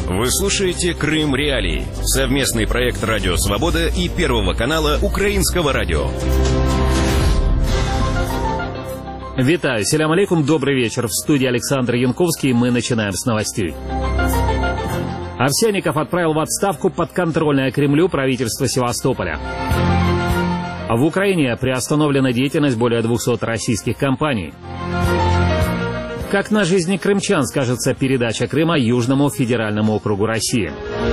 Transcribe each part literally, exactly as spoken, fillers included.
Вы слушаете «Крым Реалии» — совместный проект «Радио Свобода» и Первого канала Украинского радио. Витаю, селям алейкум, добрый вечер. В студии Александр Янковский, мы начинаем с новостей. Овсянников отправил в отставку подконтрольное Кремлю правительство Севастополя. В Украине приостановлена деятельность более двухсот российских компаний. Как на жизни крымчан скажется передача Крыма Южному федеральному округу России.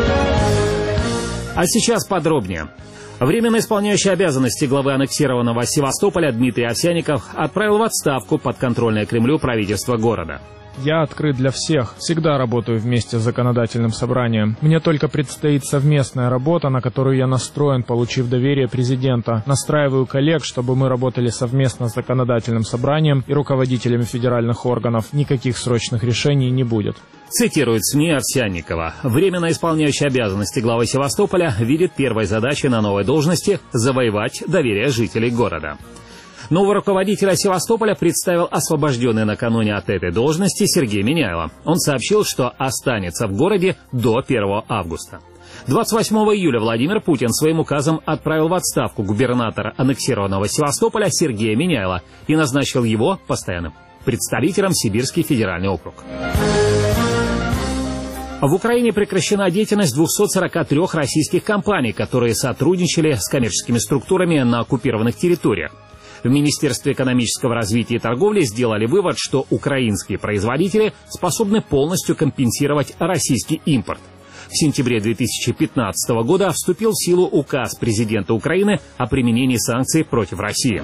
А сейчас подробнее. Временно исполняющий обязанности главы аннексированного Севастополя Дмитрий Овсянников отправил в отставку подконтрольное Кремлю правительство города. Я открыт для всех, всегда работаю вместе с законодательным собранием. Мне только предстоит совместная работа, на которую я настроен, получив доверие президента. Настраиваю коллег, чтобы мы работали совместно с законодательным собранием и руководителями федеральных органов. Никаких срочных решений не будет. Цитирует СМИ Овсянникова. Временно исполняющий обязанности главы Севастополя видит первой задачей на новой должности завоевать доверие жителей города. Нового руководителя Севастополя представил освобожденный накануне от этой должности Сергей Миняйло. Он сообщил, что останется в городе до первого августа. двадцать восьмого июля Владимир Путин своим указом отправил в отставку губернатора аннексированного Севастополя Сергея Миняйло и назначил его постоянным представителем в Сибирский федеральный округ. В Украине прекращена деятельность двухсот сорока трёх российских компаний, которые сотрудничали с коммерческими структурами на оккупированных территориях. В Министерстве экономического развития и торговли сделали вывод, что украинские производители способны полностью компенсировать российский импорт. В сентябре две тысячи пятнадцатого года вступил в силу указ президента Украины о применении санкций против России.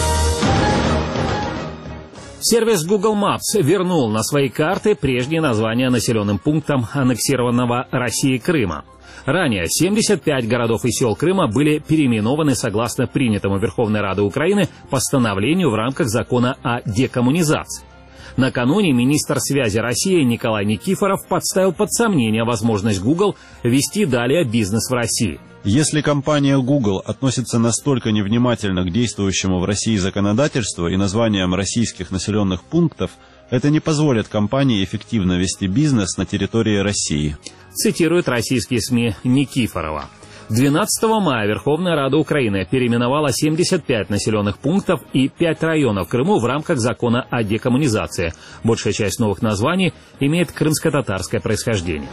Сервис Google Maps вернул на свои карты прежние названия населенным пунктам аннексированного Россией Крыма. Ранее семьдесят пять городов и сел Крыма были переименованы согласно принятому Верховной Радой Украины постановлению в рамках закона о декоммунизации. Накануне министр связи России Николай Никифоров подставил под сомнение возможность Google вести далее бизнес в России. Если компания Google относится настолько невнимательно к действующему в России законодательству и названиям российских населенных пунктов, это не позволит компании эффективно вести бизнес на территории России. Цитируют российские СМИ Никифорова. двенадцатого мая Верховная Рада Украины переименовала семьдесят пять населенных пунктов и пять районов в Крыму в рамках закона о декоммунизации. Большая часть новых названий имеет крымско-татарское происхождение.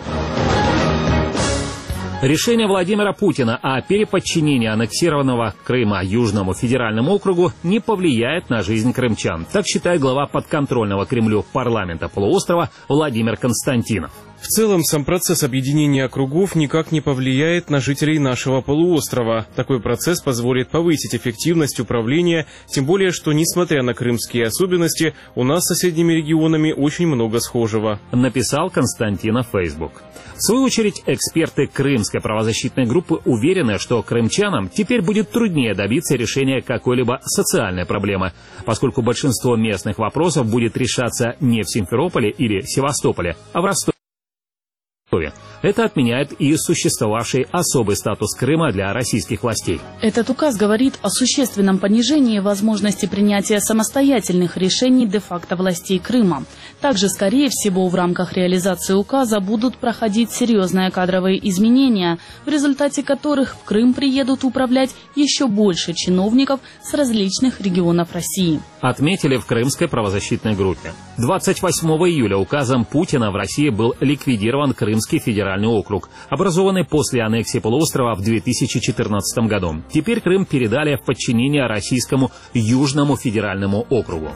Решение Владимира Путина о переподчинении аннексированного Крыма Южному федеральному округу не повлияет на жизнь крымчан. Так считает глава подконтрольного Кремлю парламента полуострова Владимир Константинов. В целом, сам процесс объединения округов никак не повлияет на жителей нашего полуострова. Такой процесс позволит повысить эффективность управления, тем более, что, несмотря на крымские особенности, у нас с соседними регионами очень много схожего. Написал Константинов в Facebook. В свою очередь, эксперты крымской правозащитной группы уверены, что крымчанам теперь будет труднее добиться решения какой-либо социальной проблемы, поскольку большинство местных вопросов будет решаться не в Симферополе или Севастополе, а в Ростове. Это отменяет и существовавший особый статус Крыма для российских властей. Этот указ говорит о существенном понижении возможности принятия самостоятельных решений де-факто властей Крыма. Также, скорее всего, в рамках реализации указа будут проходить серьезные кадровые изменения, в результате которых в Крым приедут управлять еще больше чиновников с различных регионов России. Отметили в крымской правозащитной группе. двадцать восьмого июля указом Путина в России был ликвидирован Крымский федеральный округ, образованный после аннексии полуострова в две тысячи четырнадцатом году. Теперь Крым передали в подчинение российскому Южному федеральному округу.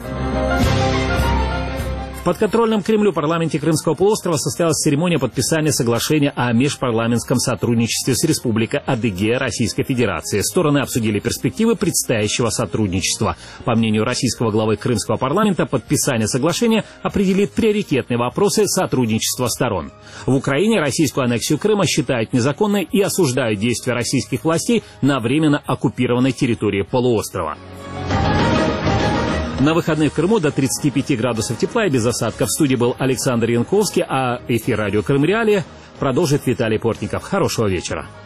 В подконтрольном Кремлю парламенте Крымского полуострова состоялась церемония подписания соглашения о межпарламентском сотрудничестве с Республикой Адыгея Российской Федерации. Стороны обсудили перспективы предстоящего сотрудничества. По мнению российского главы Крымского парламента, подписание соглашения определит приоритетные вопросы сотрудничества сторон. В Украине российскую аннексию Крыма считают незаконной и осуждают действия российских властей на временно оккупированной территории полуострова. На выходных в Крыму до тридцати пяти градусов тепла и без осадков. В студии был Александр Янковский, а эфир радио «Крым Реалии» продолжит Виталий Портников. Хорошего вечера.